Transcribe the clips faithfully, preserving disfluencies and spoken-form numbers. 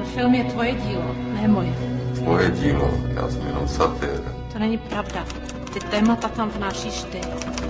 film je tvoje dílo, ne moje. Tvoje dílo, já jsem jenom satyr. To není pravda. Ty témata tam vnášíš ty.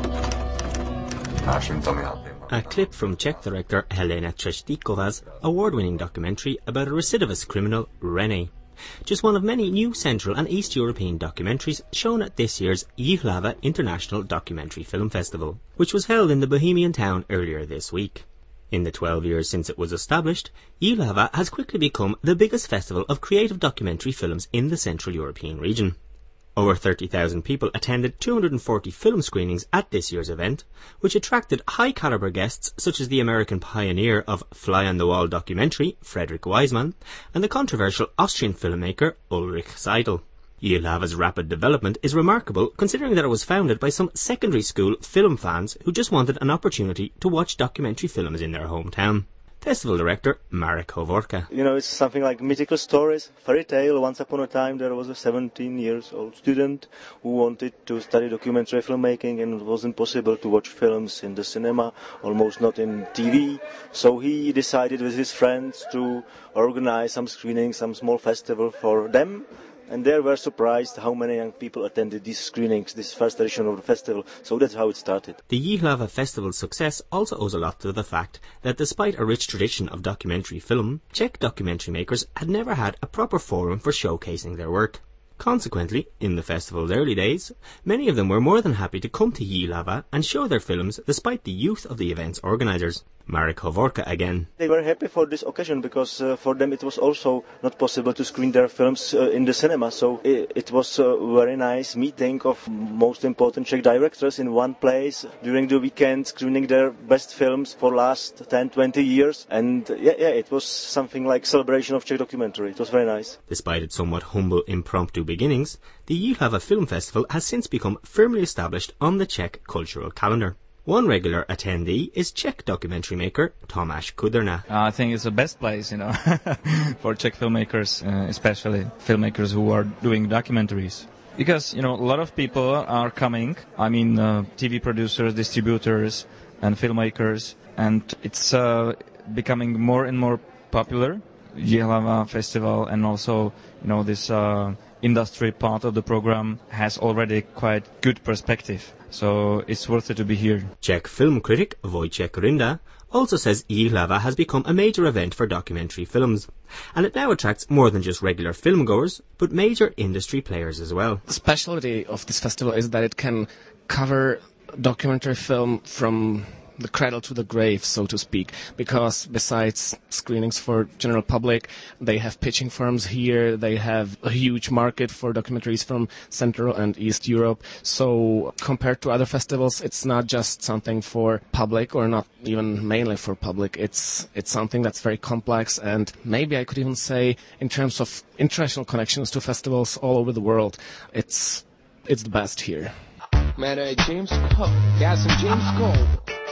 Vnáším tam já témata. A clip from Czech director Helena Třeštíkova's award-winning documentary about a recidivist criminal, René. Just one of many new Central and East European documentaries shown at this year's Jihlava International Documentary Film Festival, which was held in the Bohemian town earlier this week. In the twelve years since it was established, Jihlava has quickly become the biggest festival of creative documentary films in the Central European region. Over thirty thousand people attended two hundred forty film screenings at this year's event, which attracted high-caliber guests such as the American pioneer of fly-on-the-wall documentary, Frederick Wiseman, and the controversial Austrian filmmaker Ulrich Seidel. Jihlava's rapid development is remarkable considering that it was founded by some secondary school film fans who just wanted an opportunity to watch documentary films in their hometown. Festival director Marek Hovorka. You know, it's something like mythical stories, fairy tale. Once upon a time there was a seventeen years old student who wanted to study documentary filmmaking, and it wasn't possible to watch films in the cinema, almost not in T V. So he decided with his friends to organize some screenings, some small festival for them. And they were surprised how many young people attended these screenings, this first edition of the festival. So that's how it started. The Jihlava Festival's success also owes a lot to the fact that despite a rich tradition of documentary film, Czech documentary makers had never had a proper forum for showcasing their work. Consequently, in the festival's early days, many of them were more than happy to come to Jihlava and show their films despite the youth of the event's organisers. Marek Hovorka again. They were happy for this occasion because uh, for them it was also not possible to screen their films uh, in the cinema. So it, it was a very nice meeting of most important Czech directors in one place during the weekend, screening their best films for last ten, twenty years. And yeah, yeah, it was something like celebration of Czech documentary. It was very nice. Despite its somewhat humble, impromptu beginnings, the Jihlava Film Festival has since become firmly established on the Czech cultural calendar. One regular attendee is Czech documentary maker Tomáš Kudrna. Uh, I think it's the best place, you know, for Czech filmmakers, uh, especially filmmakers who are doing documentaries. Because, you know, a lot of people are coming, I mean, uh, T V producers, distributors, and filmmakers, and it's uh, becoming more and more popular, Jihlava Festival, and also, you know, this uh, industry part of the program has already quite good perspective. So it's worth it to be here. Czech film critic Wojciech Rinda also says Jihlava has become a major event for documentary films, and it now attracts more than just regular filmgoers, but major industry players as well. The specialty of this festival is that it can cover documentary film from the cradle to the grave, so to speak, because besides screenings for general public, they have pitching firms here, they have a huge market for documentaries from Central and East Europe. So compared to other festivals, it's not just something for public, or not even mainly for public. It's it's something that's very complex, and maybe I could even say in terms of international connections to festivals all over the world, it's it's the best here. Jméno je James Cole. Já jsem James Cole.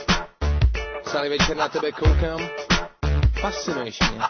Celý večer na tebe koukám, fascinuješ mě.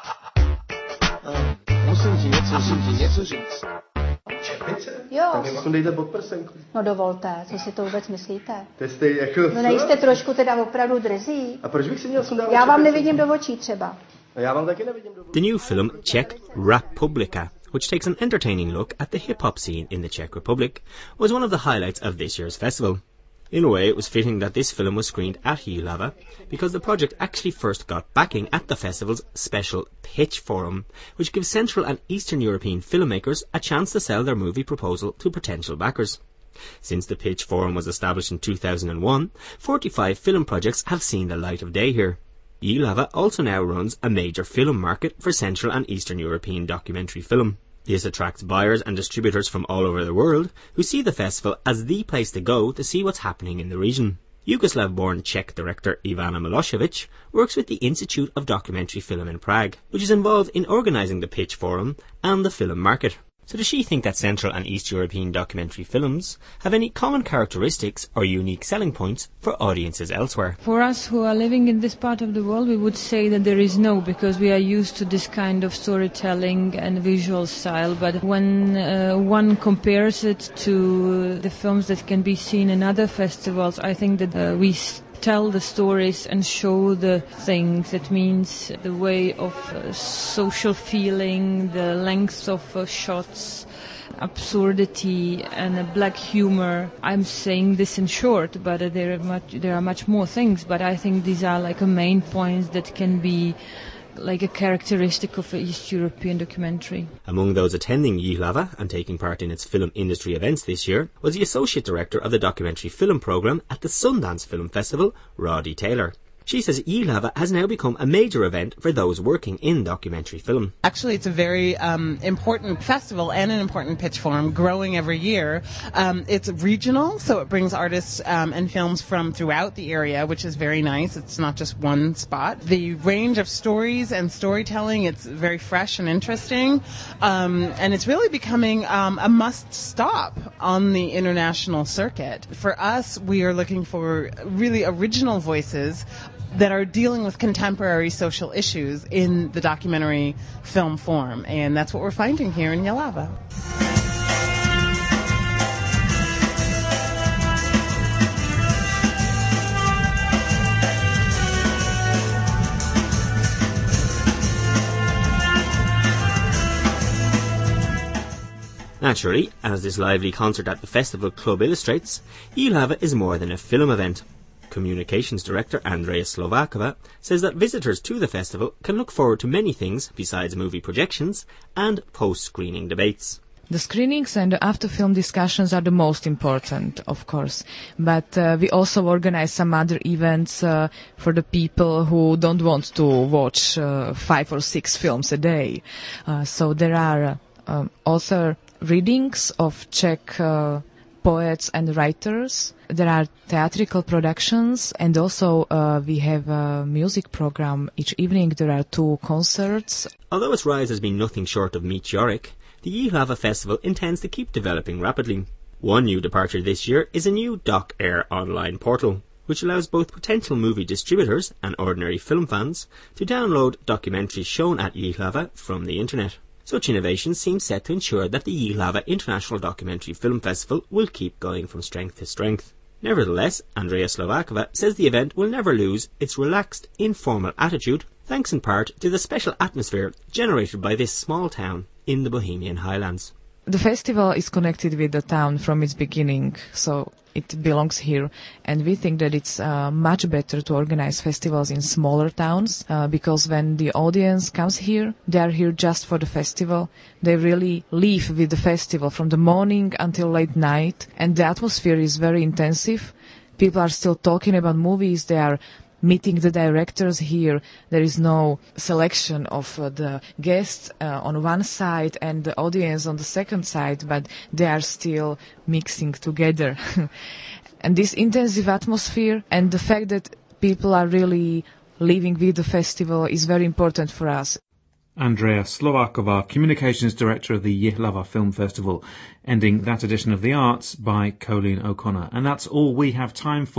A musím ti něco, musím ti něco říct. Čepice? Jo. Tak mi sundejte pod prsenku. No dovolte, co si to vůbec myslíte? To jste jako... No nejste trošku teda opravdu drzí? A proč bych si měl sundávat? Já vám nevidím do očí třeba. A já vám taky nevidím do očí. The new film Czech Republika, which takes an entertaining look at the hip-hop scene in the Czech Republic, was one of the highlights of this year's festival. In a way, it was fitting that this film was screened at Jihlava, because the project actually first got backing at the festival's special Pitch Forum, which gives Central and Eastern European filmmakers a chance to sell their movie proposal to potential backers. Since the Pitch Forum was established in two thousand one, forty-five film projects have seen the light of day here. Jihlava also now runs a major film market for Central and Eastern European documentary film. This attracts buyers and distributors from all over the world who see the festival as the place to go to see what's happening in the region. Yugoslav-born Czech director Ivana Milosevic works with the Institute of Documentary Film in Prague, which is involved in organising the Pitch Forum and the film market. So does she think that Central and East European documentary films have any common characteristics or unique selling points for audiences elsewhere? For us who are living in this part of the world, we would say that there is no, because we are used to this kind of storytelling and visual style. But when uh, one compares it to the films that can be seen in other festivals, I think that uh, we tell the stories and show the things. That means the way of uh, social feeling, the length of uh, shots, absurdity and a black humor. I'm saying this in short, but uh, there are much there are much more things, but I think these are like a main points that can be like a characteristic of an East European documentary. Among those attending Jihlava and taking part in its film industry events this year was the Associate Director of the Documentary Film Programme at the Sundance Film Festival, Roddy Taylor. She says Jihlava has now become a major event for those working in documentary film. Actually, it's a very um, important festival and an important pitch forum, growing every year. Um, it's regional, so it brings artists um, and films from throughout the area, which is very nice. It's not just one spot. The range of stories and storytelling, it's very fresh and interesting. Um, and it's really becoming um, a must-stop on the international circuit. For us, we are looking for really original voices that are dealing with contemporary social issues in the documentary film form. And that's what we're finding here in Jihlava. Naturally, as this lively concert at the festival club illustrates, Jihlava is more than a film event. Communications Director Andrea Slovakova says that visitors to the festival can look forward to many things besides movie projections and post-screening debates. The screenings and the after-film discussions are the most important, of course, but uh, we also organize some other events uh, for the people who don't want to watch uh, five or six films a day. Uh, so there are uh, um, author readings of Czech uh, poets and writers. There are theatrical productions, and also uh, we have a music program. Each evening there are two concerts. Although its rise has been nothing short of meteoric, the Jihlava Festival intends to keep developing rapidly. One new departure this year is a new Doc Air online portal, which allows both potential movie distributors and ordinary film fans to download documentaries shown at Jihlava from the internet. Such innovations seem set to ensure that the Jihlava International Documentary Film Festival will keep going from strength to strength. Nevertheless, Andrea Slovakova says the event will never lose its relaxed, informal attitude, thanks in part to the special atmosphere generated by this small town in the Bohemian Highlands. The festival is connected with the town from its beginning, so it belongs here, and we think that it's uh, much better to organize festivals in smaller towns, uh, because when the audience comes here, they are here just for the festival. They really live with the festival from the morning until late night, and the atmosphere is very intensive. People are still talking about movies, they are meeting the directors here. There is no selection of uh, the guests uh, on one side and the audience on the second side, but they are still mixing together. And this intensive atmosphere and the fact that people are really living with the festival is very important for us. Andrea Slovakova, Communications Director of the Jihlava Film Festival, ending that edition of The Arts by Colleen O'Connor. And that's all we have time for.